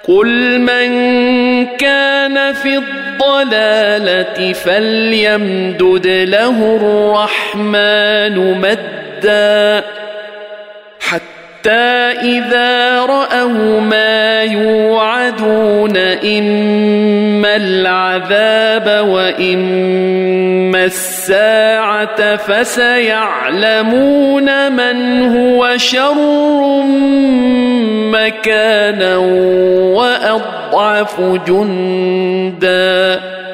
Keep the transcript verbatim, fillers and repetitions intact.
قل من كان في الضلالة فليمدد له الرحمن مدا حتى إذا رأوا ما يوعدون إما العذاب وإما الساعة فسيعلمون من هو شر مكانا وأضعف جندا